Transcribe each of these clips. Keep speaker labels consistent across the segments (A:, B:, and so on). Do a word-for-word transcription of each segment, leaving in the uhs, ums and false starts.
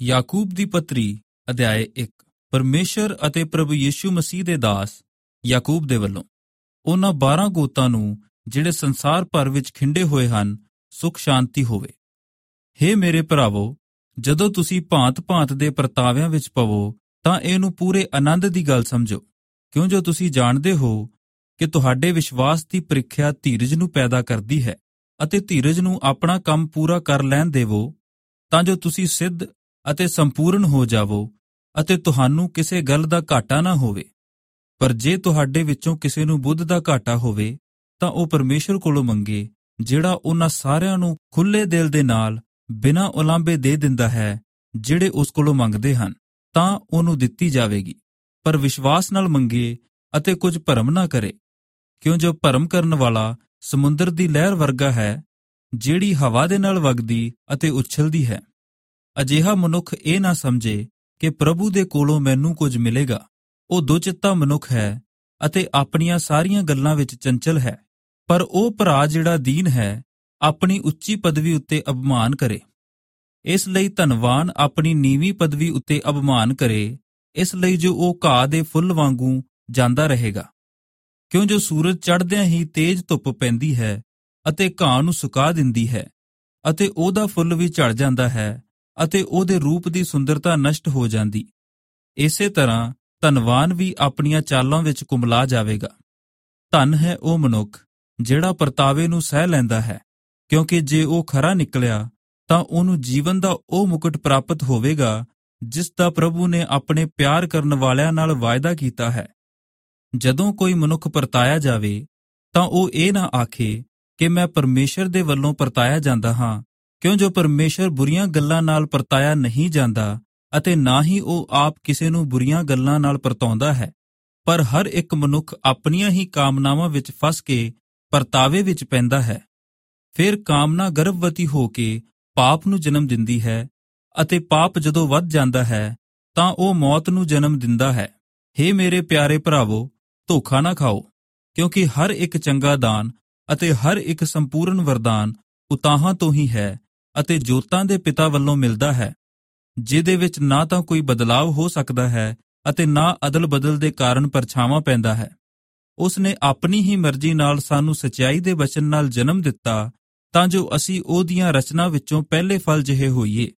A: ਯਾਕੂਬ ਦੀ ਪੱਤਰੀ ਅਧਿਆਇ ਇੱਕ। ਪਰਮੇਸ਼ਰ ਅਤੇ ਪ੍ਰਭੂ ਯੀਸ਼ੂ ਮਸੀਹ ਦੇ ਦਾਸ ਯਾਕੂਬ ਦੇ ਵੱਲੋਂ ਉਹਨਾਂ ਬਾਰਾਂ ਗੋਤਾਂ ਨੂੰ ਜਿਹੜੇ ਸੰਸਾਰ ਭਰ ਵਿੱਚ ਖਿੰਡੇ ਹੋਏ ਹਨ, ਸੁਖ ਸ਼ਾਂਤੀ ਹੋਵੇ। ਹੇ ਮੇਰੇ ਭਰਾਵੋ, ਜਦੋਂ ਤੁਸੀਂ ਭਾਂਤ-ਭਾਂਤ ਦੇ ਪਰਤਾਵਿਆਂ ਵਿੱਚ ਪਵੋ ਤਾਂ ਇਹਨੂੰ ਪੂਰੇ ਆਨੰਦ ਦੀ ਗੱਲ ਸਮਝੋ, ਕਿਉਂ ਜੋ ਤੁਸੀਂ ਜਾਣਦੇ ਹੋ ਕਿ ਤੁਹਾਡੇ ਵਿਸ਼ਵਾਸ ਦੀ ਪ੍ਰੀਖਿਆ ਧੀਰਜ ਨੂੰ ਪੈਦਾ ਕਰਦੀ ਹੈ, ਅਤੇ ਧੀਰਜ ਨੂੰ ਆਪਣਾ ਕੰਮ ਪੂਰਾ ਕਰ ਲੈਣ ਦੇਵੋ, ਤਾਂ ਜੋ ਤੁਸੀਂ ਸਿੱਧ ਅਤੇ ਸੰਪੂਰਨ ਹੋ ਜਾਵੋ ਅਤੇ ਤੁਹਾਨੂੰ ਕਿਸੇ ਗੱਲ ਦਾ ਘਾਟਾ ਨਾ ਹੋਵੇ। ਪਰ ਜੇ ਤੁਹਾਡੇ ਵਿੱਚੋਂ ਕਿਸੇ ਨੂੰ ਬੁੱਧ ਦਾ ਘਾਟਾ ਹੋਵੇ ਤਾਂ ਉਹ ਪਰਮੇਸ਼ਰ ਕੋਲੋਂ ਮੰਗੇ, ਜਿਹੜਾ ਉਹਨਾਂ ਸਾਰਿਆਂ ਨੂੰ ਖੁੱਲ੍ਹੇ ਦਿਲ ਦੇ ਨਾਲ ਬਿਨਾਂ ਉਲਾਂਭੇ ਦੇ ਦਿੰਦਾ ਹੈ ਜਿਹੜੇ ਉਸ ਕੋਲੋਂ ਮੰਗਦੇ ਹਨ, ਤਾਂ ਉਹਨੂੰ ਦਿੱਤੀ ਜਾਵੇਗੀ। ਪਰ ਵਿਸ਼ਵਾਸ ਨਾਲ ਮੰਗੇ ਅਤੇ ਕੁਝ ਭਰਮ ਨਾ ਕਰੇ, ਕਿਉਂ ਜੋ ਭਰਮ ਕਰਨ ਵਾਲਾ ਸਮੁੰਦਰ ਦੀ ਲਹਿਰ ਵਰਗਾ ਹੈ, ਜਿਹੜੀ ਹਵਾ ਦੇ ਨਾਲ ਵਗਦੀ ਅਤੇ ਉਛਲਦੀ ਹੈ। ਅਜਿਹਾ ਮਨੁੱਖ ਇਹ ਨਾ ਸਮਝੇ ਕਿ ਪ੍ਰਭੂ ਦੇ ਕੋਲੋਂ ਮੈਨੂੰ ਕੁਝ ਮਿਲੇਗਾ। ਉਹ ਦੁਚਿੱਤਾ ਮਨੁੱਖ ਹੈ ਅਤੇ ਆਪਣੀਆਂ ਸਾਰੀਆਂ ਗੱਲਾਂ ਵਿੱਚ ਚੰਚਲ ਹੈ। ਪਰ ਉਹ ਭਰਾ ਜਿਹੜਾ ਦੀਨ ਹੈ, ਆਪਣੀ ਉੱਚੀ ਪਦਵੀ ਉੱਤੇ ਅਭਿਮਾਨ ਕਰੇ। ਇਸ ਲਈ ਧਨਵਾਨ ਆਪਣੀ ਨੀਵੀਂ ਪਦਵੀ ਉੱਤੇ ਅਭਿਮਾਨ ਕਰੇ, ਇਸ ਲਈ ਜੋ ਉਹ ਘਾਹ ਦੇ ਫੁੱਲ ਵਾਂਗੂ ਜਾਂਦਾ ਰਹੇਗਾ। ਕਿਉਂ ਜੋ ਸੂਰਜ ਚੜ੍ਹਦਿਆਂ ਹੀ ਤੇਜ਼ ਧੁੱਪ ਪੈਂਦੀ ਹੈ ਅਤੇ ਘਾਹ ਨੂੰ ਸੁਕਾ ਦਿੰਦੀ ਹੈ, ਅਤੇ ਉਹਦਾ ਫੁੱਲ ਵੀ ਝੜ ਜਾਂਦਾ ਹੈ ਅਤੇ ਉਹਦੇ ਰੂਪ ਦੀ ਸੁੰਦਰਤਾ ਨਸ਼ਟ ਹੋ ਜਾਂਦੀ। ਇਸੇ ਤਰ੍ਹਾਂ ਧਨਵਾਨ ਵੀ ਆਪਣੀਆਂ ਚਾਲਾਂ ਵਿੱਚ ਕੁਮਲਾ ਜਾਵੇਗਾ। ਧਨ ਹੈ ਉਹ ਮਨੁੱਖ ਜਿਹੜਾ ਪਰਤਾਵੇ ਨੂੰ ਸਹਿ ਲੈਂਦਾ ਹੈ, ਕਿਉਂਕਿ ਜੇ ਉਹ ਖਰਾ ਨਿਕਲਿਆ ਤਾਂ ਉਹਨੂੰ ਜੀਵਨ ਦਾ ਉਹ ਮੁਕਟ ਪ੍ਰਾਪਤ ਹੋਵੇਗਾ ਜਿਸ ਦਾ ਪ੍ਰਭੂ ਨੇ ਆਪਣੇ ਪਿਆਰ ਕਰਨ ਵਾਲਿਆਂ ਨਾਲ ਵਾਅਦਾ ਕੀਤਾ ਹੈ। ਜਦੋਂ ਕੋਈ ਮਨੁੱਖ ਪਰਤਾਇਆ ਜਾਵੇ ਤਾਂ ਉਹ ਇਹ ਨਾ ਆਖੇ ਕਿ ਮੈਂ ਪਰਮੇਸ਼ਰ ਦੇ ਵੱਲੋਂ ਪਰਤਾਇਆ ਜਾਂਦਾ ਹਾਂ, ਕਿਉਂ ਜੋ ਪਰਮੇਸ਼ਰ ਬੁਰੀਆਂ ਗੱਲਾਂ ਨਾਲ ਪਰਤਾਇਆ ਨਹੀਂ ਜਾਂਦਾ ਅਤੇ ਨਾ ਹੀ ਉਹ ਆਪ ਕਿਸੇ ਨੂੰ ਬੁਰੀਆਂ ਗੱਲਾਂ ਨਾਲ ਪਰਤਾਉਂਦਾ ਹੈ। ਪਰ ਹਰ ਇੱਕ ਮਨੁੱਖ ਆਪਣੀਆਂ ਹੀ ਕਾਮਨਾਵਾਂ ਵਿੱਚ ਫਸ ਕੇ ਪਰਤਾਵੇ ਵਿੱਚ ਪੈਂਦਾ ਹੈ। ਫਿਰ ਕਾਮਨਾ ਗਰਭਵਤੀ ਹੋ ਕੇ ਪਾਪ ਨੂੰ ਜਨਮ ਦਿੰਦੀ ਹੈ, ਅਤੇ ਪਾਪ ਜਦੋਂ ਵੱਧ ਜਾਂਦਾ ਹੈ ਤਾਂ ਉਹ ਮੌਤ ਨੂੰ ਜਨਮ ਦਿੰਦਾ ਹੈ। ਹੇ ਮੇਰੇ ਪਿਆਰੇ ਭਰਾਵੋ, ਧੋਖਾ ਨਾ ਖਾਓ, ਕਿਉਂਕਿ ਹਰ ਇੱਕ ਚੰਗਾ ਦਾਨ ਅਤੇ ਹਰ ਇੱਕ ਸੰਪੂਰਨ ਵਰਦਾਨ ਉਤਾਹਾਂ ਤੋਂ ਹੀ ਹੈ ਅਤੇ ਜੋਤਾਂ ਦੇ ਪਿਤਾ ਵੱਲੋਂ ਮਿਲਦਾ ਹੈ, ਜਿਹਦੇ ਵਿੱਚ ਨਾ ਤਾਂ ਕੋਈ ਬਦਲਾਵ ਹੋ ਸਕਦਾ ਹੈ ਅਤੇ ਨਾ ਅਦਲ ਬਦਲ ਦੇ ਕਾਰਨ ਪਰਛਾਵਾਂ ਪੈਂਦਾ ਹੈ। ਉਸ ਨੇ ਆਪਣੀ ਹੀ ਮਰਜ਼ੀ ਨਾਲ ਸਾਨੂੰ ਸਚਾਈ ਦੇ ਵਚਨ ਨਾਲ ਜਨਮ ਦਿੱਤਾ, ਤਾਂ ਜੋ ਅਸੀਂ ਉਹਦੀਆਂ ਰਚਨਾ ਵਿੱਚੋਂ ਪਹਿਲੇ ਫਲ ਜਿਹੇ ਹੋਈਏ।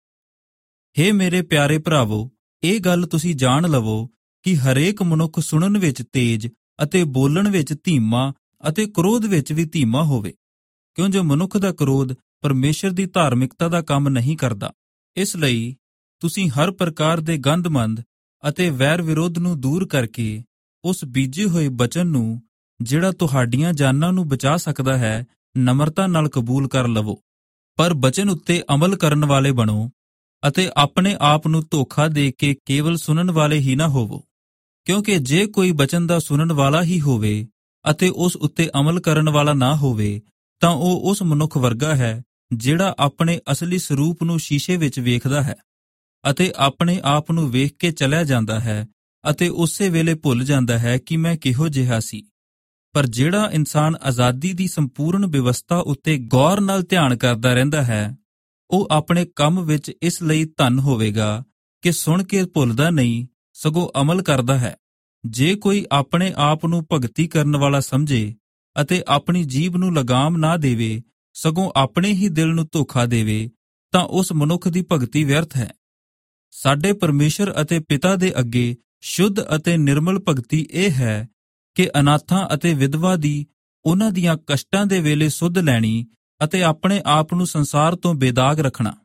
A: ਹੇ ਮੇਰੇ ਪਿਆਰੇ ਭਰਾਵੋ, ਇਹ ਗੱਲ ਤੁਸੀਂ ਜਾਣ ਲਵੋ ਕਿ ਹਰੇਕ ਮਨੁੱਖ ਸੁਣਨ ਵਿੱਚ ਤੇਜ਼ ਅਤੇ ਬੋਲਣ ਵਿੱਚ ਧੀਮਾ ਅਤੇ ਕ੍ਰੋਧ ਵਿੱਚ ਵੀ ਧੀਮਾ ਹੋਵੇ, ਕਿਉਂ ਜੋ ਮਨੁੱਖ ਦਾ ਕ੍ਰੋਧ ਪਰਮੇਸ਼ਰ ਦੀ ਧਾਰਮਿਕਤਾ ਦਾ ਕੰਮ ਨਹੀਂ ਕਰਦਾ। ਇਸ ਲਈ ਤੁਸੀਂ ਹਰ ਪ੍ਰਕਾਰ ਦੇ ਗੰਦਮੰਦ ਅਤੇ ਵੈਰ ਵਿਰੋਧ ਨੂੰ ਦੂਰ ਕਰਕੇ ਉਸ ਬੀਜੇ ਹੋਏ ਬਚਨ ਨੂੰ, ਜਿਹੜਾ ਤੁਹਾਡੀਆਂ ਜਾਨਾਂ ਨੂੰ ਬਚਾ ਸਕਦਾ ਹੈ, ਨਮਰਤਾ ਨਾਲ ਕਬੂਲ ਕਰ ਲਵੋ। ਪਰ ਬਚਨ ਉੱਤੇ ਅਮਲ ਕਰਨ ਵਾਲੇ ਬਣੋ ਅਤੇ ਆਪਣੇ ਆਪ ਨੂੰ ਧੋਖਾ ਦੇ ਕੇ ਕੇਵਲ ਸੁਣਨ ਵਾਲੇ ਹੀ ਨਾ ਹੋਵੋ, ਕਿਉਂਕਿ ਜੇ ਕੋਈ ਬਚਨ ਦਾ ਸੁਣਨ ਵਾਲਾ ਹੀ ਹੋਵੇ ਅਤੇ ਉਸ ਉੱਤੇ ਅਮਲ ਕਰਨ ਵਾਲਾ ਨਾ ਹੋਵੇ, ਤਾਂ ਉਹ ਉਸ ਮਨੁੱਖ ਵਰਗਾ ਹੈ ਜਿਹੜਾ ਆਪਣੇ ਅਸਲੀ ਸਰੂਪ ਨੂੰ ਸ਼ੀਸ਼ੇ ਵਿੱਚ ਵੇਖਦਾ ਹੈ ਅਤੇ ਆਪਣੇ ਆਪ ਨੂੰ ਵੇਖ ਕੇ ਚਲਿਆ ਜਾਂਦਾ ਹੈ ਅਤੇ ਉਸੇ ਵੇਲੇ ਭੁੱਲ ਜਾਂਦਾ ਹੈ ਕਿ ਮੈਂ ਕਿਹੋ ਜਿਹਾ ਸੀ। ਪਰ ਜਿਹੜਾ ਇਨਸਾਨ ਆਜ਼ਾਦੀ ਦੀ ਸੰਪੂਰਨ ਵਿਵਸਥਾ ਉੱਤੇ ਗੌਰ ਨਾਲ ਧਿਆਨ ਕਰਦਾ ਰਹਿੰਦਾ ਹੈ, ਉਹ ਆਪਣੇ ਕੰਮ ਵਿੱਚ ਇਸ ਲਈ ਧਨ ਹੋਵੇਗਾ ਕਿ ਸੁਣ ਕੇ ਭੁੱਲਦਾ ਨਹੀਂ, ਸਗੋਂ ਅਮਲ ਕਰਦਾ ਹੈ। ਜੇ ਕੋਈ ਆਪਣੇ ਆਪ ਨੂੰ ਭਗਤੀ ਕਰਨ ਵਾਲਾ ਸਮਝੇ ਅਤੇ ਆਪਣੀ ਜੀਭ ਨੂੰ ਲਗਾਮ ਨਾ ਦੇਵੇ, ਸਗੋਂ ਆਪਣੇ ਹੀ ਦਿਲ ਨੂੰ ਧੋਖਾ ਦੇਵੇ, ਤਾਂ ਉਸ ਮਨੁੱਖ ਦੀ ਭਗਤੀ ਵਿਅਰਥ ਹੈ। ਸਾਡੇ ਪਰਮੇਸ਼ਰ ਅਤੇ ਪਿਤਾ ਦੇ ਅੱਗੇ ਸ਼ੁੱਧ ਅਤੇ ਨਿਰਮਲ ਭਗਤੀ ਇਹ ਹੈ ਕਿ ਅਨਾਥਾਂ ਅਤੇ ਵਿਧਵਾ ਦੀ ਉਹਨਾਂ ਦੀਆਂ ਕਸ਼ਟਾਂ ਦੇ ਵੇਲੇ ਸੁੱਧ ਲੈਣੀ ਅਤੇ ਆਪਣੇ ਆਪ ਨੂੰ ਸੰਸਾਰ ਤੋਂ ਬੇਦਾਗ ਰੱਖਣਾ।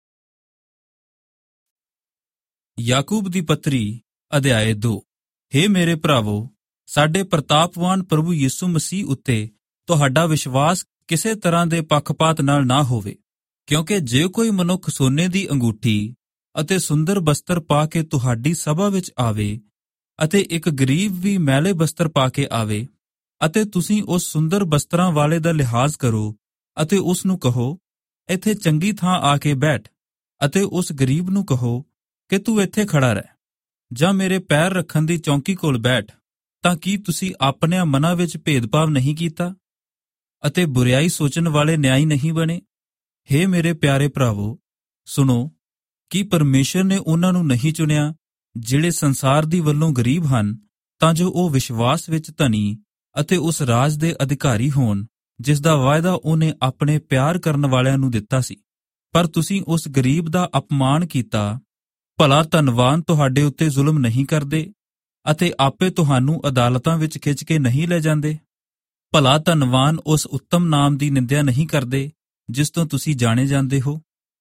A: ਯਾਕੂਬ ਦੀ ਪੱਤਰੀ ਅਧਿਆਇ ਦੋ। ਹੇ ਮੇਰੇ ਭਰਾਵੋ, ਸਾਡੇ ਪ੍ਰਤਾਪਵਾਨ ਪ੍ਰਭੂ ਯੀਸ਼ੂ ਮਸੀਹ ਉੱਤੇ ਤੁਹਾਡਾ ਵਿਸ਼ਵਾਸ ਕਿਸੇ ਤਰ੍ਹਾਂ ਦੇ ਪੱਖਪਾਤ ਨਾਲ ਨਾ ਹੋਵੇ, ਕਿਉਂਕਿ ਜੇ ਕੋਈ ਮਨੁੱਖ ਸੋਨੇ ਦੀ ਅੰਗੂਠੀ ਅਤੇ ਸੁੰਦਰ ਬਸਤਰ ਪਾ ਕੇ ਤੁਹਾਡੀ ਸਭਾ ਵਿੱਚ ਆਵੇ ਅਤੇ ਇੱਕ ਗਰੀਬ ਵੀ ਮੈਲੇ ਬਸਤਰ ਪਾ ਕੇ ਆਵੇ, ਅਤੇ ਤੁਸੀਂ ਉਸ ਸੁੰਦਰ ਬਸਤਰਾਂ ਵਾਲੇ ਦਾ ਲਿਹਾਜ਼ ਕਰੋ ਅਤੇ ਉਸ ਨੂੰ ਕਹੋ, ਇੱਥੇ ਚੰਗੀ ਥਾਂ ਆ ਕੇ ਬੈਠ, ਅਤੇ ਉਸ ਗਰੀਬ ਨੂੰ ਕਹੋ ਕਿ ਤੂੰ ਇੱਥੇ ਖੜਾ ਰਹਿ ਜਾਂ ਮੇਰੇ ਪੈਰ ਰੱਖਣ ਦੀ ਚੌਂਕੀ ਕੋਲ ਬੈਠ, ਤਾਂ ਕੀ ਤੁਸੀਂ ਆਪਣਿਆਂ ਮਨਾਂ ਵਿੱਚ ਭੇਦਭਾਵ ਨਹੀਂ ਕੀਤਾ ਅਤੇ ਬੁਰਿਆਈ ਸੋਚਣ ਵਾਲੇ ਨਿਆਈ ਨਹੀਂ ਬਣੇ? ਹੇ ਮੇਰੇ ਪਿਆਰੇ ਭਰਾਵੋ, ਸੁਣੋ, ਕੀ ਪਰਮੇਸ਼ਰ ਨੇ ਉਹਨਾਂ ਨੂੰ ਨਹੀਂ ਚੁਣਿਆ ਜਿਹੜੇ ਸੰਸਾਰ ਦੀ ਵੱਲੋਂ ਗਰੀਬ ਹਨ, ਤਾਂ ਜੋ ਉਹ ਵਿਸ਼ਵਾਸ ਵਿੱਚ ਧਨੀ ਅਤੇ ਉਸ ਰਾਜ ਦੇ ਅਧਿਕਾਰੀ ਹੋਣ ਜਿਸ ਦਾ ਵਾਅਦਾ ਉਹਨੇ ਆਪਣੇ ਪਿਆਰ ਕਰਨ ਵਾਲਿਆਂ ਨੂੰ ਦਿੱਤਾ ਸੀ। ਪਰ ਤੁਸੀਂ ਉਸ ਗਰੀਬ ਦਾ ਅਪਮਾਨ ਕੀਤਾ। ਭਲਾ ਧਨਵਾਨ ਤੁਹਾਡੇ ਉੱਤੇ ਜ਼ੁਲਮ ਨਹੀਂ ਕਰਦੇ ਅਤੇ ਆਪੇ ਤੁਹਾਨੂੰ ਅਦਾਲਤਾਂ ਵਿੱਚ ਖਿੱਚ ਕੇ ਨਹੀਂ ਲੈ ਜਾਂਦੇ? ਭਲਾ ਧਨਵਾਨ ਉਸ ਉੱਤਮ ਨਾਮ ਦੀ ਨਿੰਦਿਆ ਨਹੀਂ ਕਰਦੇ ਜਿਸ ਤੋਂ ਤੁਸੀਂ ਜਾਣੇ ਜਾਂਦੇ ਹੋ?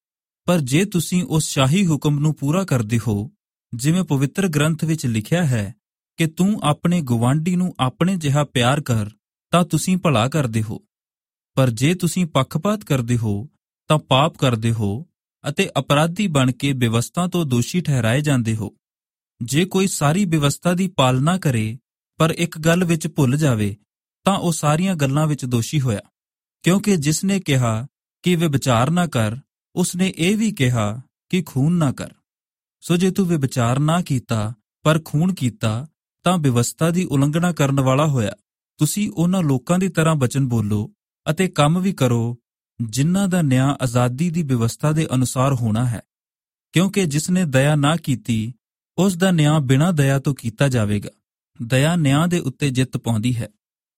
A: ਪਰ ਜੇ ਤੁਸੀਂ ਉਸ ਸ਼ਾਹੀ ਹੁਕਮ ਨੂੰ ਪੂਰਾ ਕਰਦੇ ਹੋ, ਜਿਵੇਂ ਪਵਿੱਤਰ ਗ੍ਰੰਥ ਵਿੱਚ ਲਿਖਿਆ ਹੈ ਕਿ ਤੂੰ ਆਪਣੇ ਗੁਆਂਢੀ ਨੂੰ ਆਪਣੇ ਜਿਹਾ ਪਿਆਰ ਕਰ, ਤਾਂ ਤੁਸੀਂ ਭਲਾ ਕਰਦੇ ਹੋ। ਪਰ ਜੇ ਤੁਸੀਂ ਪੱਖਪਾਤ ਕਰਦੇ ਹੋ ਤਾਂ ਪਾਪ ਕਰਦੇ ਹੋ ਅਤੇ ਅਪਰਾਧੀ ਬਣ ਕੇ ਵਿਵਸਥਾ ਤੋਂ ਦੋਸ਼ੀ ਠਹਿਰਾਏ ਜਾਂਦੇ ਹੋ। ਜੇ ਕੋਈ ਸਾਰੀ ਵਿਵਸਥਾ ਦੀ ਪਾਲਣਾ ਕਰੇ ਪਰ ਇੱਕ ਗੱਲ ਵਿੱਚ ਭੁੱਲ ਜਾਵੇ, ਤਾਂ ਉਹ ਸਾਰੀਆਂ ਗੱਲਾਂ ਵਿੱਚ ਦੋਸ਼ੀ ਹੋਇਆ। ਕਿਉਂਕਿ ਜਿਸ ਨੇ ਕਿਹਾ ਕਿ ਵਿਭਚਾਰ ਨਾ ਕਰ, ਉਸਨੇ ਇਹ ਵੀ ਕਿਹਾ ਕਿ ਖੂਨ ਨਾ ਕਰ। ਸੋ ਜੇ ਤੂੰ ਵਿਭਚਾਰ ਨਾ ਕੀਤਾ ਪਰ ਖੂਨ ਕੀਤਾ, ਤਾਂ ਵਿਵਸਥਾ ਦੀ ਉਲੰਘਣਾ ਕਰਨ ਵਾਲਾ ਹੋਇਆ। ਤੁਸੀਂ ਉਹਨਾਂ ਲੋਕਾਂ ਦੀ ਤਰ੍ਹਾਂ ਬਚਨ ਬੋਲੋ ਅਤੇ ਕੰਮ ਵੀ ਕਰੋ ਜਿਨ੍ਹਾਂ ਦਾ ਨਿਆਂ ਆਜ਼ਾਦੀ ਦੀ ਵਿਵਸਥਾ ਦੇ ਅਨੁਸਾਰ ਹੋਣਾ ਹੈ, ਕਿਉਂਕਿ ਜਿਸ ਨੇ ਦਇਆ ਨਾ ਕੀਤੀ ਉਸ ਦਾ ਨਿਆਂ ਬਿਨਾਂ ਦਇਆ ਤੋਂ ਕੀਤਾ ਜਾਵੇਗਾ। ਦਇਆ ਨਿਆਂ ਦੇ ਉੱਤੇ ਜਿੱਤ ਪਾਉਂਦੀ ਹੈ।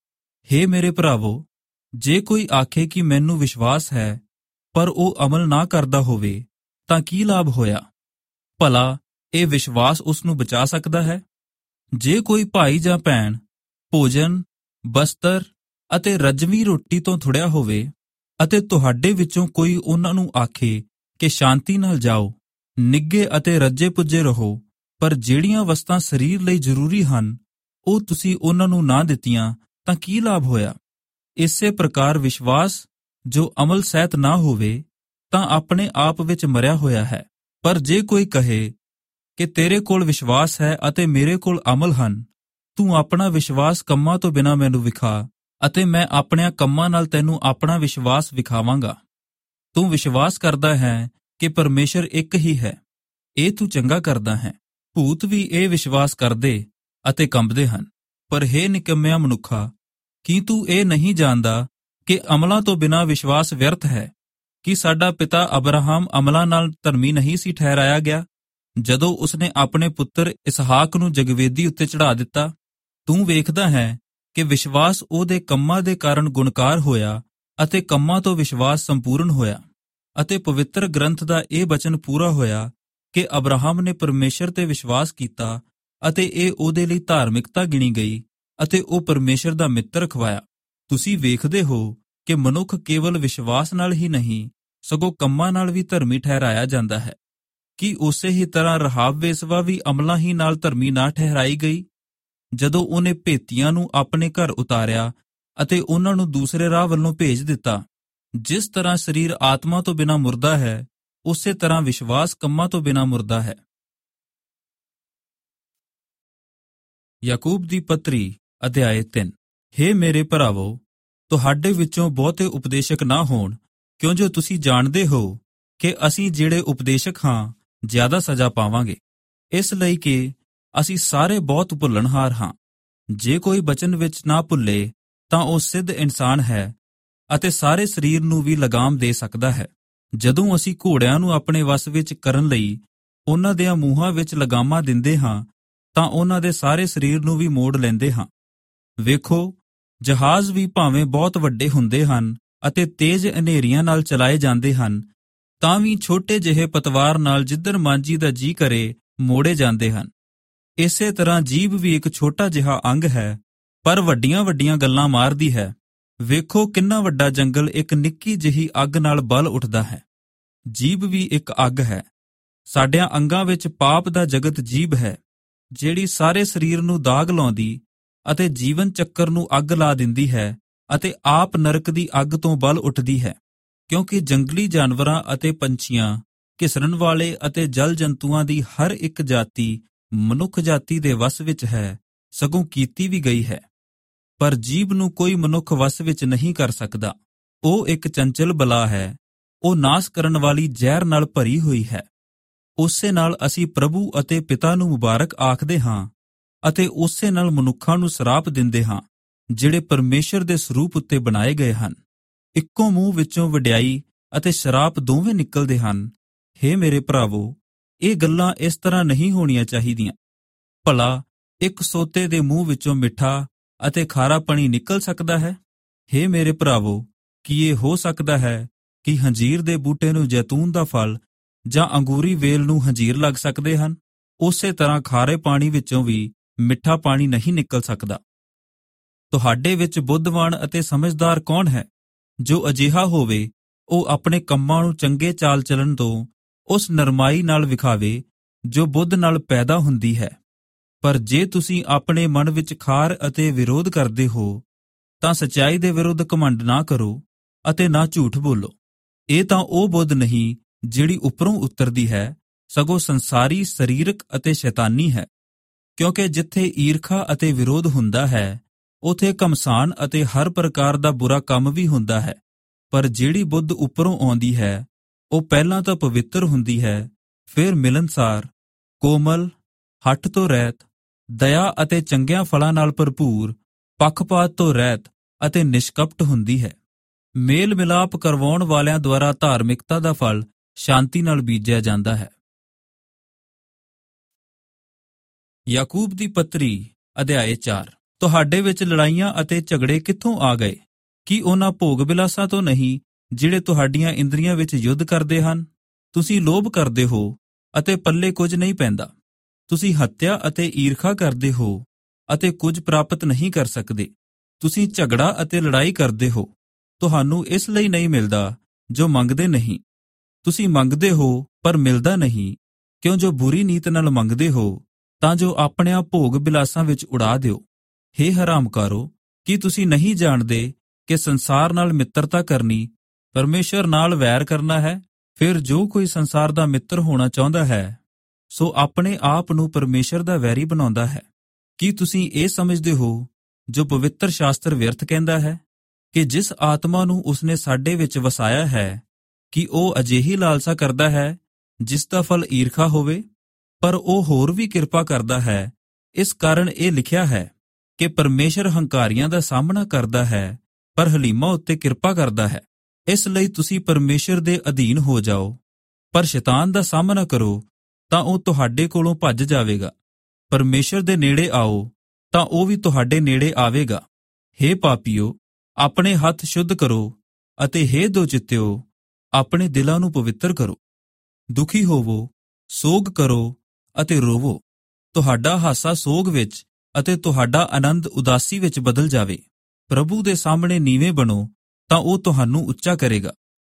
A: ਹੇ ਮੇਰੇ ਭਰਾਵੋ, ਜੇ ਕੋਈ ਆਖੇ ਕਿ ਮੈਨੂੰ ਵਿਸ਼ਵਾਸ ਹੈ ਪਰ ਉਹ ਅਮਲ ਨਾ ਕਰਦਾ ਹੋਵੇ, ਤਾਂ ਕੀ ਲਾਭ ਹੋਇਆ? ਭਲਾ ਇਹ ਵਿਸ਼ਵਾਸ ਉਸ ਨੂੰ ਬਚਾ ਸਕਦਾ ਹੈ? ਜੇ ਕੋਈ ਭਾਈ ਜਾਂ ਭੈਣ ਭੋਜਨ, ਬਸਤਰ ਅਤੇ ਰਜਵੀਂ ਰੋਟੀ ਤੋਂ ਥੁੜਿਆ ਹੋਵੇ ਅਤੇ ਤੁਹਾਡੇ ਵਿੱਚੋਂ ਕੋਈ ਉਹਨਾਂ ਨੂੰ ਆਖੇ ਕਿ ਸ਼ਾਂਤੀ ਨਾਲ ਜਾਓ, ਨਿੱਘੇ ਅਤੇ ਰੱਜੇ ਪੁੱਜੇ ਰਹੋ, ਪਰ ਜਿਹੜੀਆਂ ਵਸਤਾਂ ਸਰੀਰ ਲਈ ਜ਼ਰੂਰੀ ਹਨ ਉਹ ਤੁਸੀਂ ਉਹਨਾਂ ਨੂੰ ਨਾ ਦਿੱਤੀਆਂ, ਤਾਂ ਕੀ ਲਾਭ ਹੋਇਆ? ਇਸੇ ਪ੍ਰਕਾਰ ਵਿਸ਼ਵਾਸ ਜੋ ਅਮਲ ਸਹਿਤ ਨਾ ਹੋਵੇ ਤਾਂ ਆਪਣੇ ਆਪ ਵਿੱਚ ਮਰਿਆ ਹੋਇਆ ਹੈ। ਪਰ ਜੇ ਕੋਈ ਕਹੇ ਕਿ ਤੇਰੇ ਕੋਲ ਵਿਸ਼ਵਾਸ ਹੈ ਅਤੇ ਮੇਰੇ ਕੋਲ ਅਮਲ ਹਨ, ਤੂੰ ਆਪਣਾ ਵਿਸ਼ਵਾਸ ਕੰਮਾਂ ਤੋਂ ਬਿਨਾਂ ਮੈਨੂੰ ਵਿਖਾ ਅਤੇ ਮੈਂ ਆਪਣਿਆਂ ਕੰਮਾਂ ਨਾਲ ਤੈਨੂੰ ਆਪਣਾ ਵਿਸ਼ਵਾਸ ਵਿਖਾਵਾਂਗਾ। ਤੂੰ ਵਿਸ਼ਵਾਸ ਕਰਦਾ ਹੈ ਕਿ ਪਰਮੇਸ਼ਰ ਇੱਕ ਹੀ ਹੈ, ਇਹ ਤੂੰ ਚੰਗਾ ਕਰਦਾ ਹੈ। ਭੂਤ ਵੀ ਇਹ ਵਿਸ਼ਵਾਸ ਕਰਦੇ ਅਤੇ ਕੰਬਦੇ ਹਨ। ਪਰ ਹੇ ਨਿਕੰਮਿਆ ਮਨੁੱਖਾ, ਕੀ ਤੂੰ ਇਹ ਨਹੀਂ ਜਾਣਦਾ ਕਿ ਅਮਲਾਂ ਤੋਂ ਬਿਨਾਂ ਵਿਸ਼ਵਾਸ ਵਿਅਰਥ ਹੈ? ਕਿ ਸਾਡਾ ਪਿਤਾ ਅਬਰਾਹਮ ਅਮਲਾਂ ਨਾਲ ਧਰਮੀ ਨਹੀਂ ਸੀ ਠਹਿਰਾਇਆ ਗਿਆ ਜਦੋਂ ਉਸਨੇ ਆਪਣੇ ਪੁੱਤਰ ਇਸਹਾਕ ਨੂੰ ਜਗਵੇਦੀ ਉੱਤੇ ਚੜ੍ਹਾ ਦਿੱਤਾ? ਤੂੰ ਵੇਖਦਾ ਹੈ ਕਿ ਵਿਸ਼ਵਾਸ ਉਹਦੇ ਕੰਮਾਂ ਦੇ ਕਾਰਨ ਗੁਣਕਾਰ ਹੋਇਆ ਅਤੇ ਕੰਮਾਂ ਤੋਂ ਵਿਸ਼ਵਾਸ ਸੰਪੂਰਨ ਹੋਇਆ। ਅਤੇ ਪਵਿੱਤਰ ਗ੍ਰੰਥ ਦਾ ਇਹ ਬਚਨ ਪੂਰਾ ਹੋਇਆ ਕਿ ਅਬਰਾਹਮ ਨੇ ਪਰਮੇਸ਼ਰ ਤੇ ਵਿਸ਼ਵਾਸ ਕੀਤਾ ਅਤੇ ਇਹ ਉਹਦੇ ਲਈ ਧਾਰਮਿਕਤਾ ਗਿਣੀ ਗਈ ਅਤੇ ਉਹ ਪਰਮੇਸ਼ਰ ਦਾ ਮਿੱਤਰ ਖਵਾਇਆ। ਤੁਸੀਂ ਵੇਖਦੇ ਹੋ ਕਿ ਮਨੁੱਖ ਕੇਵਲ ਵਿਸ਼ਵਾਸ ਨਾਲ ਹੀ ਨਹੀਂ ਸਗੋਂ ਕੰਮਾਂ ਨਾਲ ਵੀ ਧਰਮੀ ਠਹਿਰਾਇਆ ਜਾਂਦਾ ਹੈ। ਕੀ ਉਸੇ ਹੀ ਤਰ੍ਹਾਂ ਰਹਾਬ ਵੇਸਵਾ ਵੀ ਅਮਲਾਂ ਹੀ ਨਾਲ ਧਰਮੀ ਨਾ ਠਹਿਰਾਈ ਗਈ ਜਦੋਂ ਉਹਨੇ ਭੇਤੀਆਂ ਨੂੰ ਆਪਣੇ ਘਰ ਉਤਾਰਿਆ ਅਤੇ ਉਹਨਾਂ ਨੂੰ ਦੂਸਰੇ ਰਾਹ ਵੱਲੋਂ ਭੇਜ ਦਿੱਤਾ? ਜਿਸ ਤਰ੍ਹਾਂ ਸਰੀਰ ਆਤਮਾ ਤੋਂ ਬਿਨਾਂ ਮੁਰਦਾ ਹੈ, ਉਸੇ ਤਰ੍ਹਾਂ ਵਿਸ਼ਵਾਸ ਕੰਮਾਂ ਤੋਂ ਬਿਨਾਂ ਮੁਰਦਾ ਹੈ। ਯਾਕੂਬ ਦੀ ਪੱਤਰੀ ਅਧਿਆਇ ਤਿੰਨ। ਹੇ ਮੇਰੇ ਭਰਾਵੋ, ਤੁਹਾਡੇ ਵਿੱਚੋਂ ਬਹੁਤੇ ਉਪਦੇਸ਼ਕ ਨਾ ਹੋਣ, ਕਿਉਂ ਜੋ ਤੁਸੀਂ ਜਾਣਦੇ ਹੋ ਕਿ ਅਸੀਂ ਜਿਹੜੇ ਉਪਦੇਸ਼ਕ ਹਾਂ ਜ਼ਿਆਦਾ ਸਜ਼ਾ ਪਾਵਾਂਗੇ। ਇਸ ਲਈ ਕਿ ਅਸੀਂ ਸਾਰੇ ਬਹੁਤ ਭੁੱਲਣਹਾਰ ਹਾਂ। ਜੇ ਕੋਈ ਬਚਨ ਵਿੱਚ ਨਾ ਭੁੱਲੇ ਤਾਂ ਉਹ ਸਿੱਧ ਇਨਸਾਨ ਹੈ ਅਤੇ ਸਾਰੇ ਸਰੀਰ ਨੂੰ ਵੀ ਲਗਾਮ ਦੇ ਸਕਦਾ ਹੈ। ਜਦੋਂ ਅਸੀਂ ਘੋੜਿਆਂ ਨੂੰ ਆਪਣੇ ਵੱਸ ਵਿੱਚ ਕਰਨ ਲਈ ਉਹਨਾਂ ਦੇ ਮੂੰਹਾਂ ਵਿੱਚ ਲਗਾਮਾਂ ਦਿੰਦੇ ਹਾਂ ਤਾਂ ਉਹਨਾਂ ਦੇ ਸਾਰੇ ਸਰੀਰ ਨੂੰ ਵੀ ਮੋੜ ਲੈਂਦੇ ਹਾਂ। ਵੇਖੋ, ਜਹਾਜ਼ ਵੀ ਭਾਵੇਂ ਬਹੁਤ ਵੱਡੇ ਹੁੰਦੇ ਹਨ ਅਤੇ ਤੇਜ਼ ਹਨੇਰੀਆਂ ਨਾਲ ਚਲਾਏ ਜਾਂਦੇ ਹਨ, ਤਾਂ ਵੀ ਛੋਟੇ ਜਿਹੇ ਪਤਵਾਰ ਨਾਲ ਜਿੱਧਰ ਮਾਂਜੀ ਦਾ ਜੀ ਕਰੇ ਮੋੜੇ ਜਾਂਦੇ ਹਨ। ਇਸੇ ਤਰ੍ਹਾਂ ਜੀਭ ਵੀ ਇੱਕ ਛੋਟਾ ਜਿਹਾ ਅੰਗ ਹੈ, ਪਰ ਵੱਡੀਆਂ ਵੱਡੀਆਂ ਗੱਲਾਂ ਮਾਰਦੀ ਹੈ। ਵੇਖੋ, ਕਿੰਨਾ ਵੱਡਾ ਜੰਗਲ ਇੱਕ ਨਿੱਕੀ ਜਿਹੀ ਅੱਗ ਨਾਲ ਬਲ ਉੱਠਦਾ ਹੈ। ਜੀਭ ਵੀ ਇੱਕ ਅੱਗ ਹੈ। ਸਾਡਿਆਂ ਅੰਗਾਂ ਵਿੱਚ ਪਾਪ ਦਾ ਜਗਤ ਜੀਭ ਹੈ, ਜਿਹੜੀ ਸਾਰੇ ਸਰੀਰ ਨੂੰ ਦਾਗ ਲਾਉਂਦੀ ਅਤੇ ਜੀਵਨ ਚੱਕਰ ਨੂੰ ਅੱਗ ਲਾ ਦਿੰਦੀ ਹੈ ਅਤੇ ਆਪ ਨਰਕ ਦੀ ਅੱਗ ਤੋਂ ਬਲ ਉੱਠਦੀ ਹੈ। ਕਿਉਂਕਿ ਜੰਗਲੀ ਜਾਨਵਰਾਂ ਅਤੇ ਪੰਛੀਆਂ, ਘਿਸਰਨ ਵਾਲੇ ਅਤੇ ਜਲ ਜੰਤੂਆਂ ਦੀ ਹਰ ਇੱਕ ਜਾਤੀ ਮਨੁੱਖ ਜਾਤੀ ਦੇ ਵਸ ਵਿੱਚ ਹੈ, ਸਗੋਂ ਕੀਤੀ ਵੀ ਗਈ ਹੈ। ਪਰ ਜੀਭ ਨੂੰ ਕੋਈ ਮਨੁੱਖ ਵਸ ਵਿੱਚ ਨਹੀਂ ਕਰ ਸਕਦਾ। ਉਹ ਇੱਕ ਚੰਚਲ ਬਲਾ ਹੈ, ਉਹ ਨਾਸ ਕਰਨ ਵਾਲੀ ਜ਼ਹਿਰ ਨਾਲ ਭਰੀ ਹੋਈ ਹੈ। ਉਸੇ ਨਾਲ ਅਸੀਂ ਪ੍ਰਭੂ ਅਤੇ ਪਿਤਾ ਨੂੰ ਮੁਬਾਰਕ ਆਖਦੇ ਹਾਂ ਅਤੇ ਉਸੇ ਨਾਲ ਮਨੁੱਖਾਂ ਨੂੰ ਸਰਾਪ ਦਿੰਦੇ ਹਾਂ ਜਿਹੜੇ ਪਰਮੇਸ਼ਰ ਦੇ ਸਰੂਪ ਉੱਤੇ ਬਣਾਏ ਗਏ ਹਨ। ਇੱਕੋ ਮੂੰਹ ਵਿੱਚੋਂ ਵਡਿਆਈ ਅਤੇ ਸ਼ਰਾਪ ਦੋਵੇਂ ਨਿਕਲਦੇ ਹਨ। ਹੇ ਮੇਰੇ ਭਰਾਵੋ, ਇਹ ਗੱਲਾਂ ਇਸ ਤਰ੍ਹਾਂ ਨਹੀਂ ਹੋਣੀਆਂ ਚਾਹੀਦੀਆਂ। ਭਲਾ ਇੱਕ ਸੋਤੇ ਦੇ ਮੂੰਹ ਵਿੱਚੋਂ ਮਿੱਠਾ ਅਤੇ ਖਾਰਾ ਪਾਣੀ ਨਿਕਲ ਸਕਦਾ ਹੈ? ਹੇ ਮੇਰੇ ਭਰਾਵੋ, ਕੀ ਇਹ ਹੋ ਸਕਦਾ ਹੈ ਕਿ ਹੰਜੀਰ ਦੇ ਬੂਟੇ ਨੂੰ ਜੈਤੂਨ ਦਾ ਫਲ ਜਾਂ ਅੰਗੂਰੀ ਵੇਲ ਨੂੰ ਹੰਜੀਰ ਲੱਗ ਸਕਦੇ ਹਨ? ਉਸੇ ਤਰ੍ਹਾਂ ਖਾਰੇ ਪਾਣੀ ਵਿੱਚੋਂ ਵੀ ਮਿੱਠਾ ਪਾਣੀ ਨਹੀਂ ਨਿਕਲ ਸਕਦਾ। ਤੁਹਾਡੇ ਵਿੱਚ ਬੁੱਧਵਾਨ ਅਤੇ ਸਮਝਦਾਰ ਕੌਣ ਹੈ? ਜੋ ਅਜਿਹਾ ਹੋਵੇ, ਉਹ ਆਪਣੇ ਕੰਮਾਂ ਨੂੰ ਚੰਗੇ ਚਾਲ ਚੱਲਣ ਤੋਂ ਉਸ ਨਰਮਾਈ ਨਾਲ ਵਿਖਾਵੇ ਜੋ ਬੁੱਧ ਨਾਲ ਪੈਦਾ ਹੁੰਦੀ ਹੈ। ਪਰ ਜੇ ਤੁਸੀਂ ਆਪਣੇ ਮਨ ਵਿੱਚ ਖਾਰ ਅਤੇ ਵਿਰੋਧ ਕਰਦੇ ਹੋ, ਤਾਂ ਸੱਚਾਈ ਦੇ ਵਿਰੁੱਧ ਘਮੰਡ ਨਾ ਕਰੋ ਅਤੇ ਨਾ ਝੂਠ ਬੋਲੋ। ਇਹ ਤਾਂ ਉਹ ਬੁੱਧ ਨਹੀਂ ਜਿਹੜੀ ਉੱਪਰੋਂ ਉਤਰਦੀ ਹੈ, ਸਗੋਂ ਸੰਸਾਰੀ, ਸਰੀਰਕ ਅਤੇ ਸ਼ੈਤਾਨੀ ਹੈ। ਕਿਉਂਕਿ ਜਿੱਥੇ ਈਰਖਾ ਅਤੇ ਵਿਰੋਧ ਹੁੰਦਾ ਹੈ, ਉਥੇ ਘਮਸਾਨ ਅਤੇ ਹਰ ਪ੍ਰਕਾਰ ਦਾ ਬੁਰਾ ਕੰਮ ਵੀ ਹੁੰਦਾ ਹੈ। ਪਰ ਜਿਹੜੀ ਬੁੱਧ ਉੱਪਰੋਂ ਆਉਂਦੀ ਹੈ, ਉਹ ਪਹਿਲਾਂ ਤਾਂ ਪਵਿੱਤਰ ਹੁੰਦੀ ਹੈ, ਫਿਰ ਮਿਲਨਸਾਰ, ਕੋਮਲ, ਹੱਠ ਤੋਂ ਰਹਿਤ, ਦਇਆ ਅਤੇ ਚੰਗਿਆਂ ਫਲਾਂ ਨਾਲ ਭਰਪੂਰ, ਪੱਖਪਾਤ ਤੋਂ ਰਹਿਤ ਅਤੇ ਨਿਸ਼ਕਪਟ ਹੁੰਦੀ ਹੈ। ਮੇਲ ਮਿਲਾਪ ਕਰਵਾਉਣ ਵਾਲਿਆਂ ਦੁਆਰਾ ਧਾਰਮਿਕਤਾ ਦਾ ਫਲ ਸ਼ਾਂਤੀ ਨਾਲ ਬੀਜਿਆ ਜਾਂਦਾ ਹੈ। ਯਾਕੂਬ ਦੀ ਪੱਤਰੀ ਅਧਿਆਇ ਚਾਰ। ਤੁਹਾਡੇ ਵਿੱਚ ਲੜਾਈਆਂ ਅਤੇ ਝਗੜੇ ਕਿੱਥੋਂ ਆ ਗਏ? ਕੀ ਉਹਨਾਂ ਭੋਗ ਬਿਲਾਸਾਂ ਤੋਂ ਨਹੀਂ ਜਿਹੜੇ ਤੁਹਾਡੀਆਂ ਇੰਦਰੀਆਂ ਵਿੱਚ ਯੁੱਧ ਕਰਦੇ ਹਨ? ਤੁਸੀਂ ਲੋਭ ਕਰਦੇ ਹੋ ਅਤੇ ਪੱਲੇ ਕੁਝ ਨਹੀਂ ਪੈਂਦਾ। ਤੁਸੀਂ ਹੱਤਿਆ ਅਤੇ ਈਰਖਾ ਕਰਦੇ ਹੋ ਅਤੇ ਕੁਝ ਪ੍ਰਾਪਤ ਨਹੀਂ ਕਰ ਸਕਦੇ। ਤੁਸੀਂ ਝਗੜਾ ਅਤੇ ਲੜਾਈ ਕਰਦੇ ਹੋ। ਤੁਹਾਨੂੰ ਇਸ ਲਈ ਨਹੀਂ ਮਿਲਦਾ ਜੋ ਮੰਗਦੇ ਨਹੀਂ। ਤੁਸੀਂ ਮੰਗਦੇ ਹੋ ਪਰ ਮਿਲਦਾ ਨਹੀਂ, ਕਿਉਂ ਜੋ ਬੁਰੀ ਨੀਤ ਨਾਲ ਮੰਗਦੇ ਹੋ, ਤਾਂ ਜੋ ਆਪਣਿਆਂ ਭੋਗ ਬਿਲਾਸਾਂ ਵਿੱਚ ਉਡਾ ਦਿਓ। ਹੇ ਹਰਾਮਕਾਰੋ, ਕੀ ਤੁਸੀਂ ਨਹੀਂ ਜਾਣਦੇ ਕਿ ਸੰਸਾਰ ਨਾਲ ਮਿੱਤਰਤਾ ਕਰਨੀ ਪਰਮੇਸ਼ਰ ਨਾਲ ਵੈਰ ਕਰਨਾ ਹੈ? ਫਿਰ ਜੋ ਕੋਈ ਸੰਸਾਰ ਦਾ ਮਿੱਤਰ ਹੋਣਾ ਚਾਹੁੰਦਾ ਹੈ, ਸੋ ਆਪਣੇ ਆਪ ਨੂੰ ਪਰਮੇਸ਼ਰ ਦਾ ਵੈਰੀ ਬਣਾਉਂਦਾ ਹੈ। ਕੀ ਤੁਸੀਂ ਇਹ ਸਮਝਦੇ ਹੋ ਜੋ ਪਵਿੱਤਰ ਸ਼ਾਸਤਰ ਵਿਅਰਥ ਕਹਿੰਦਾ ਹੈ ਕਿ ਜਿਸ ਆਤਮਾ ਨੂੰ ਉਸਨੇ ਸਾਡੇ ਵਿੱਚ ਵਸਾਇਆ ਹੈ, ਕਿ ਉਹ ਅਜਿਹੀ ਲਾਲਸਾ ਕਰਦਾ ਹੈ ਜਿਸ ਦਾ ਫਲ ਈਰਖਾ ਹੋਵੇ? ਪਰ ਉਹ ਹੋਰ ਵੀ ਕਿਰਪਾ ਕਰਦਾ ਹੈ। ਇਸ ਕਾਰਨ ਇਹ ਲਿਖਿਆ ਹੈ ਕਿ ਪਰਮੇਸ਼ਰ ਹੰਕਾਰੀਆਂ ਦਾ ਸਾਹਮਣਾ ਕਰਦਾ ਹੈ, ਪਰ ਹਲੀਮਾਂ ਉੱਤੇ ਕਿਰਪਾ ਕਰਦਾ ਹੈ। ਇਸ ਲਈ ਤੁਸੀਂ ਪਰਮੇਸ਼ਰ ਦੇ ਅਧੀਨ ਹੋ ਜਾਓ। ਪਰ ਸ਼ੈਤਾਨ ਦਾ ਸਾਹਮਣਾ ਕਰੋ ਤਾਂ ਉਹ ਤੁਹਾਡੇ ਕੋਲੋਂ ਭੱਜ ਜਾਵੇਗਾ। ਪਰਮੇਸ਼ਰ ਦੇ ਨੇੜੇ ਆਓ ਤਾਂ ਉਹ ਵੀ ਤੁਹਾਡੇ ਨੇੜੇ ਆਵੇਗਾ। ਹੇ ਪਾਪੀਓ, ਆਪਣੇ ਹੱਥ ਸ਼ੁੱਧ ਕਰੋ ਅਤੇ ਹੇ ਦੋਚਿੱਤਿਓ, ਆਪਣੇ ਦਿਲਾਂ ਨੂੰ ਪਵਿੱਤਰ ਕਰੋ। ਦੁਖੀ ਹੋਵੋ, ਸੋਗ ਕਰੋ ਅਤੇ ਰੋਵੋ। ਤੁਹਾਡਾ ਹਾਸਾ ਸੋਗ ਵਿੱਚ ਅਤੇ ਤੁਹਾਡਾ ਆਨੰਦ ਉਦਾਸੀ ਵਿੱਚ ਬਦਲ ਜਾਵੇ। ਪ੍ਰਭੂ ਦੇ ਸਾਹਮਣੇ ਨੀਵੇਂ ਬਣੋ ਤਾਂ ਉਹ ਤੁਹਾਨੂੰ ਉੱਚਾ ਕਰੇਗਾ।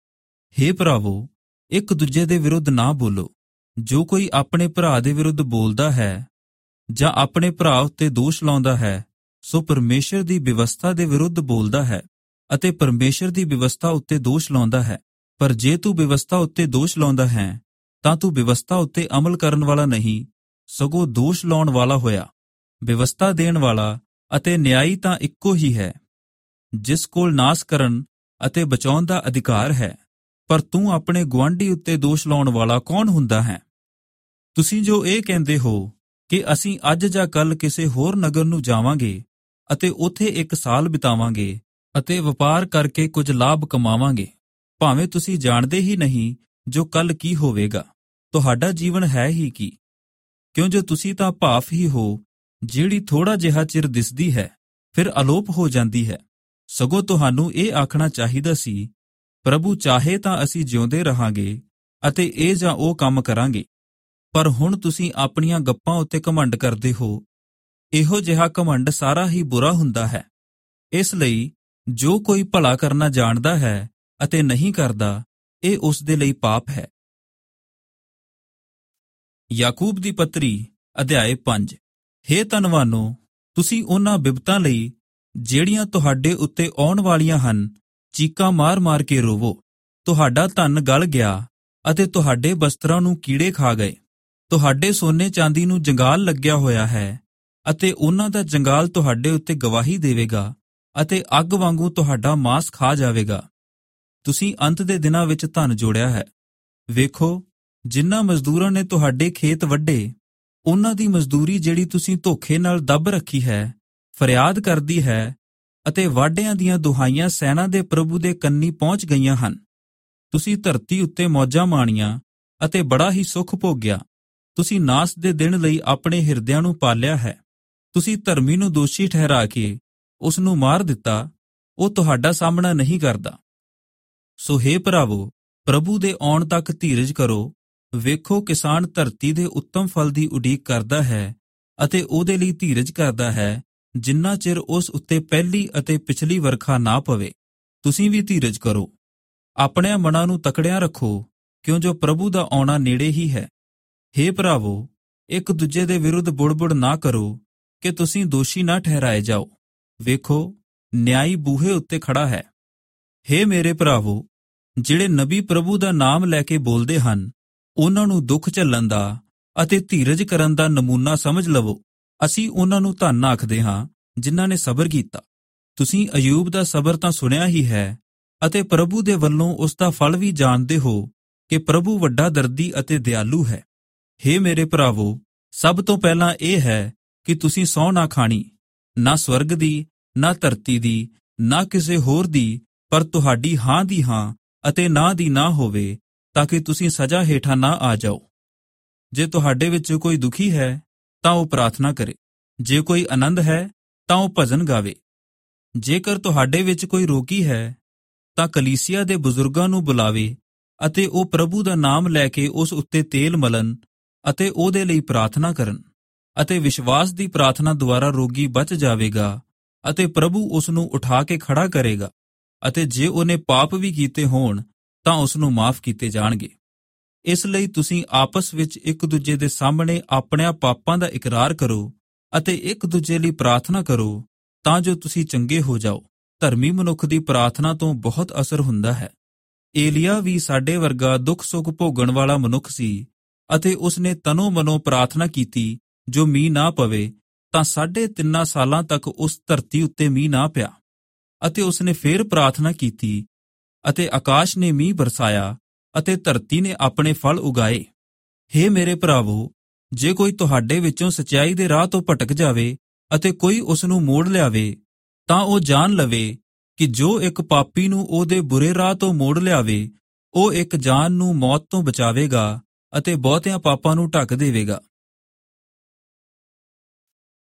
A: ਹੇ ਭਰਾਵੋ, ਇੱਕ ਦੂਜੇ ਦੇ ਵਿਰੁੱਧ ਨਾ ਬੋਲੋ। ਜੋ ਕੋਈ ਆਪਣੇ ਭਰਾ ਦੇ ਵਿਰੁੱਧ ਬੋਲਦਾ ਹੈ ਜਾਂ ਆਪਣੇ ਭਰਾ ਉੱਤੇ ਦੋਸ਼ ਲਾਉਂਦਾ ਹੈ, ਸੋ ਪਰਮੇਸ਼ਰ ਦੀ ਵਿਵਸਥਾ ਦੇ ਵਿਰੁੱਧ ਬੋਲਦਾ ਹੈ ਅਤੇ ਪਰਮੇਸ਼ਰ ਦੀ ਵਿਵਸਥਾ ਉੱਤੇ ਦੋਸ਼ ਲਾਉਂਦਾ ਹੈ। ਪਰ ਜੇ ਤੂੰ ਵਿਵਸਥਾ ਉੱਤੇ ਦੋਸ਼ ਲਾਉਂਦਾ ਹੈ, ਤਾਂ ਤੂੰ ਵਿਵਸਥਾ ਉੱਤੇ ਅਮਲ ਕਰਨ ਵਾਲਾ ਨਹੀਂ, ਸਗੋਂ ਦੋਸ਼ ਲਾਉਣ ਵਾਲਾ ਹੋਇਆ। ਵਿਵਸਥਾ ਦੇਣ ਵਾਲਾ ਅਤੇ ਨਿਆਈ ਤਾਂ ਇੱਕੋ ਹੀ ਹੈ, ਜਿਸ ਕੋਲ ਨਾਸ ਕਰਨ ਅਤੇ ਬਚਾਉਣ ਦਾ ਅਧਿਕਾਰ ਹੈ। ਪਰ ਤੂੰ ਆਪਣੇ ਗੁਆਂਢੀ ਉੱਤੇ ਦੋਸ਼ ਲਾਉਣ ਵਾਲਾ ਕੌਣ ਹੁੰਦਾ ਹੈ? ਤੁਸੀਂ ਜੋ ਇਹ ਕਹਿੰਦੇ ਹੋ ਕਿ ਅਸੀਂ ਅੱਜ ਜਾਂ ਕੱਲ ਕਿਸੇ ਹੋਰ ਨਗਰ ਨੂੰ ਜਾਵਾਂਗੇ ਅਤੇ ਉੱਥੇ ਇੱਕ ਸਾਲ ਬਿਤਾਵਾਂਗੇ ਅਤੇ ਵਪਾਰ ਕਰਕੇ ਕੁਝ ਲਾਭ ਕਮਾਵਾਂਗੇ, ਭਾਵੇਂ ਤੁਸੀਂ ਜਾਣਦੇ ਹੀ ਨਹੀਂ ਜੋ ਕੱਲ ਕੀ ਹੋਵੇਗਾ। ਤੁਹਾਡਾ ਜੀਵਨ ਹੈ ਹੀ ਕੀ? ਕਿਉਂ ਜੋ ਤੁਸੀਂ ਤਾਂ ਭਾਫ ਹੀ ਹੋ, ਜਿਹੜੀ ਥੋੜਾ ਜਿਹਾ ਚਿਰ ਦਿਸਦੀ ਹੈ, ਫਿਰ ਅਲੋਪ ਹੋ ਜਾਂਦੀ ਹੈ। ਸਗੋਂ ਤੁਹਾਨੂੰ ਇਹ ਆਖਣਾ ਚਾਹੀਦਾ ਸੀ, ਪ੍ਰਭੂ ਚਾਹੇ ਤਾਂ ਅਸੀਂ ਜਿਉਂਦੇ ਰਹਾਂਗੇ ਅਤੇ ਇਹ ਜਾਂ ਉਹ ਕੰਮ ਕਰਾਂਗੇ। ਪਰ ਹੁਣ ਤੁਸੀਂ ਆਪਣੀਆਂ ਗੱਪਾਂ ਉੱਤੇ ਘਮੰਡ ਕਰਦੇ ਹੋ। ਇਹੋ ਜਿਹਾ ਘਮੰਡ ਸਾਰਾ ਹੀ ਬੁਰਾ ਹੁੰਦਾ ਹੈ। ਇਸ ਲਈ ਜੋ ਕੋਈ ਭਲਾ ਕਰਨਾ ਜਾਣਦਾ ਹੈ ਅਤੇ ਨਹੀਂ ਕਰਦਾ, ਇਹ ਉਸ ਦੇ ਲਈ ਪਾਪ ਹੈ। ਯਾਕੂਬ ਦੀ ਪੱਤਰੀ ਅਧਿਆਇ ਪੰਜ। ਹੇ ਧਨਵਾਨੋ, ਤੁਸੀਂ ਉਹਨਾਂ ਬਿਪਤਾਂ ਲਈ ਜਿਹੜੀਆਂ ਤੁਹਾਡੇ ਉੱਤੇ ਆਉਣ ਵਾਲੀਆਂ ਹਨ, ਚੀਕਾਂ ਮਾਰ-ਮਾਰ ਕੇ ਰੋਵੋ। ਤੁਹਾਡਾ ਧਨ ਗਲ ਗਿਆ ਅਤੇ ਤੁਹਾਡੇ ਬਸਤਰਾਂ ਨੂੰ ਕੀੜੇ ਖਾ ਗਏ। ਤੁਹਾਡੇ ਸੋਨੇ ਚਾਂਦੀ ਨੂੰ ਜੰਗਾਲ ਲੱਗਿਆ ਹੋਇਆ ਹੈ ਅਤੇ ਉਹਨਾਂ ਦਾ ਜੰਗਾਲ ਤੁਹਾਡੇ ਉੱਤੇ ਗਵਾਹੀ ਦੇਵੇਗਾ ਅਤੇ ਅੱਗ ਵਾਂਗੂ ਤੁਹਾਡਾ ਮਾਸ ਖਾ ਜਾਵੇਗਾ। ਤੁਸੀਂ ਅੰਤ ਦੇ ਦਿਨਾਂ ਵਿੱਚ ਧਨ ਜੋੜਿਆ ਹੈ। ਵੇਖੋ, ਜਿਨ੍ਹਾਂ ਮਜ਼ਦੂਰਾਂ ਨੇ ਤੁਹਾਡੇ ਖੇਤ ਵੱਢੇ, ਉਹਨਾਂ ਦੀ ਮਜ਼ਦੂਰੀ ਜਿਹੜੀ ਤੁਸੀਂ ਧੋਖੇ ਨਾਲ ਦੱਬ ਰੱਖੀ ਹੈ, ਫਰਿਆਦ ਕਰਦੀ ਹੈ ਅਤੇ ਵਾਢਿਆਂ ਦੀਆਂ ਦੁਹਾਈਆਂ ਸੈਨਾ ਦੇ ਪ੍ਰਭੂ ਦੇ ਕੰਨੀ ਪਹੁੰਚ ਗਈਆਂ ਹਨ। ਤੁਸੀਂ ਧਰਤੀ ਉੱਤੇ ਮੌਜਾਂ ਮਾਣੀਆਂ ਅਤੇ ਬੜਾ ਹੀ ਸੁੱਖ ਭੋਗਿਆ। ਤੁਸੀਂ ਨਾਸ ਦੇ ਦਿਨ ਲਈ ਆਪਣੇ ਹਿਰਦਿਆਂ ਨੂੰ ਪਾਲਿਆ ਹੈ। ਤੁਸੀਂ ਧਰਮੀ ਨੂੰ ਦੋਸ਼ੀ ਠਹਿਰਾ ਕੇ ਉਸ ਨੂੰ ਮਾਰ ਦਿੱਤਾ, ਉਹ ਤੁਹਾਡਾ ਸਾਹਮਣਾ ਨਹੀਂ ਕਰਦਾ। ਸੋ ਹੇ ਭਰਾਵੋ, ਪ੍ਰਭੂ ਦੇ ਆਉਣ ਤੱਕ ਧੀਰਜ ਕਰੋ। ਵੇਖੋ, ਕਿਸਾਨ ਧਰਤੀ ਦੇ ਉੱਤਮ ਫਲ ਦੀ ਉਡੀਕ ਕਰਦਾ ਹੈ ਅਤੇ ਉਹਦੇ ਲਈ ਧੀਰਜ ਕਰਦਾ ਹੈ, ਜਿੰਨਾ ਚਿਰ ਉਸ ਉੱਤੇ ਪਹਿਲੀ ਅਤੇ ਪਿਛਲੀ ਵਰਖਾ ਨਾ ਪਵੇ। ਤੁਸੀਂ ਵੀ ਧੀਰਜ ਕਰੋ। ਆਪਣਿਆਂ ਮਨਾਂ ਨੂੰ ਤਕੜਿਆਂ ਰੱਖੋ, ਕਿਉਂ ਜੋ ਪ੍ਰਭੂ ਦਾ ਆਉਣਾ ਨੇੜੇ ਹੀ ਹੈ। ਹੇ ਭਰਾਵੋ, ਇੱਕ ਦੂਜੇ ਦੇ ਵਿਰੁੱਧ ਬੁੜਬੁੜ ਨਾ ਕਰੋ ਕਿ ਤੁਸੀਂ ਦੋਸ਼ੀ ਨਾ ਠਹਿਰਾਏ ਜਾਓ। ਵੇਖੋ, ਨਿਆਈ ਬੂਹੇ ਉੱਤੇ ਖੜਾ ਹੈ। ਹੇ ਮੇਰੇ ਭਰਾਵੋ, ਜਿਹੜੇ ਨਬੀ ਪ੍ਰਭੂ ਦਾ ਨਾਮ ਲੈ ਕੇ ਬੋਲਦੇ ਹਨ, ਉਹਨਾਂ ਨੂੰ ਦੁੱਖ ਝੱਲਣ ਦਾ ਅਤੇ ਧੀਰਜ ਕਰਨ ਦਾ ਨਮੂਨਾ ਸਮਝ ਲਵੋ। ਅਸੀਂ ਉਹਨਾਂ ਨੂੰ ਧੰਨ ਆਖਦੇ ਹਾਂ ਜਿਨ੍ਹਾਂ ਨੇ ਸਬਰ ਕੀਤਾ। ਤੁਸੀਂ ਅਯੂਬ ਦਾ ਸਬਰ ਤਾਂ ਸੁਣਿਆ ਹੀ ਹੈ ਅਤੇ ਪ੍ਰਭੂ ਦੇ ਵੱਲੋਂ ਉਸ ਦਾ ਫਲ ਵੀ ਜਾਣਦੇ ਹੋ ਕਿ ਪ੍ਰਭੂ ਵੱਡਾ ਦਰਦੀ ਅਤੇ ਦਿਆਲੂ ਹੈ। ਹੇ ਮੇਰੇ ਭਰਾਵੋ, ਸਭ ਤੋਂ ਪਹਿਲਾਂ ਇਹ ਹੈ ਕਿ ਤੁਸੀਂ ਸਹੁੰ ਨਾ ਖਾਣੀ, ਨਾ ਸਵਰਗ ਦੀ, ਨਾ ਧਰਤੀ ਦੀ, ਨਾ ਕਿਸੇ ਹੋਰ ਦੀ, ਪਰ ਤੁਹਾਡੀ ਹਾਂ ਦੀ ਹਾਂ ਅਤੇ ਨਾ ਦੀ ਨਾ ਹੋਵੇ, ਤਾਂ ਕਿ ਤੁਸੀਂ ਸਜ਼ਾ ਹੇਠਾਂ ਨਾ ਆ ਜਾਓ। ਜੇ ਤੁਹਾਡੇ ਵਿੱਚ ਕੋਈ ਦੁਖੀ ਹੈ ਤਾਂ ਉਹ ਪ੍ਰਾਰਥਨਾ ਕਰੇ, ਜੇ ਕੋਈ ਆਨੰਦ ਹੈ ਤਾਂ ਉਹ ਭਜਨ ਗਾਵੇ। ਜੇਕਰ ਤੁਹਾਡੇ ਵਿੱਚ ਕੋਈ ਰੋਗੀ ਹੈ ਤਾਂ ਕਲੀਸਿਆ ਦੇ ਬਜ਼ੁਰਗਾਂ ਨੂੰ ਬੁਲਾਵੇ ਅਤੇ ਉਹ ਪ੍ਰਭੂ ਦਾ ਨਾਮ ਲੈ ਕੇ ਉਸ ਉੱਤੇ ਤੇਲ ਮਲਣ ਅਤੇ ਉਹਦੇ ਲਈ ਪ੍ਰਾਰਥਨਾ ਕਰਨ, ਅਤੇ ਵਿਸ਼ਵਾਸ ਦੀ ਪ੍ਰਾਰਥਨਾ ਦੁਆਰਾ ਰੋਗੀ ਬਚ ਜਾਵੇਗਾ ਅਤੇ ਪ੍ਰਭੂ ਉਸ ਨੂੰ ਉਠਾ ਕੇ ਖੜਾ ਕਰੇਗਾ, ਅਤੇ ਜੇ ਉਹਨੇ ਪਾਪ ਵੀ ਕੀਤੇ ਹੋਣ ਤਾਂ ਉਸ ਨੂੰ ਮਾਫ ਕੀਤੇ ਜਾਣਗੇ। ਇਸ ਲਈ ਤੁਸੀਂ ਆਪਸ ਵਿੱਚ ਇੱਕ ਦੂਜੇ ਦੇ ਸਾਹਮਣੇ ਆਪਣਿਆਂ ਪਾਪਾਂ ਦਾ ਇਕਰਾਰ ਕਰੋ ਅਤੇ ਇੱਕ ਦੂਜੇ ਲਈ ਪ੍ਰਾਰਥਨਾ ਕਰੋ, ਤਾਂ ਜੋ ਤੁਸੀਂ ਚੰਗੇ ਹੋ ਜਾਓ। ਧਰਮੀ ਮਨੁੱਖ ਦੀ ਪ੍ਰਾਰਥਨਾ ਤੋਂ ਬਹੁਤ ਅਸਰ ਹੁੰਦਾ ਹੈ। ਏਲੀਆ ਵੀ ਸਾਡੇ ਵਰਗਾ ਦੁੱਖ ਸੁੱਖ ਭੋਗਣ ਵਾਲਾ ਮਨੁੱਖ ਸੀ ਅਤੇ ਉਸਨੇ ਤਨੋ ਮਨੋਂ ਪ੍ਰਾਰਥਨਾ ਕੀਤੀ ਜੋ ਮੀਂਹ ਨਾ ਪਵੇ, ਤਾਂ ਸਾਢੇ ਤਿੰਨਾਂ ਸਾਲਾਂ ਤੱਕ ਉਸ ਧਰਤੀ ਉੱਤੇ ਮੀਂਹ ਨਾ ਪਿਆ। ਅਤੇ ਉਸਨੇ ਫੇਰ ਪ੍ਰਾਰਥਨਾ ਕੀਤੀ ਅਤੇ ਆਕਾਸ਼ ਨੇ ਮੀਂਹ ਬਰਸਾਇਆ ਅਤੇ ਧਰਤੀ ਨੇ ਆਪਣੇ ਫਲ ਉਗਾਏ। ਹੇ ਮੇਰੇ ਭਰਾਵੋ, ਜੇ ਕੋਈ ਤੁਹਾਡੇ ਵਿੱਚੋਂ ਸੱਚਾਈ ਦੇ ਰਾਹ ਤੋਂ ਭਟਕ ਜਾਵੇ ਅਤੇ ਕੋਈ ਉਸ ਨੂੰ ਮੋੜ ਲਿਆਵੇ, ਤਾਂ ਉਹ ਜਾਣ ਲਵੇ ਕਿ ਜੋ ਇੱਕ ਪਾਪੀ ਨੂੰ ਉਹਦੇ ਬੁਰੇ ਰਾਹ ਤੋਂ ਮੋੜ ਲਿਆਵੇ, ਉਹ ਇੱਕ ਜਾਨ ਨੂੰ ਮੌਤ ਤੋਂ ਬਚਾਵੇਗਾ ਅਤੇ ਬਹੁਤਿਆਂ ਪਾਪਾਂ ਨੂੰ ਢੱਕ ਦੇਵੇਗਾ।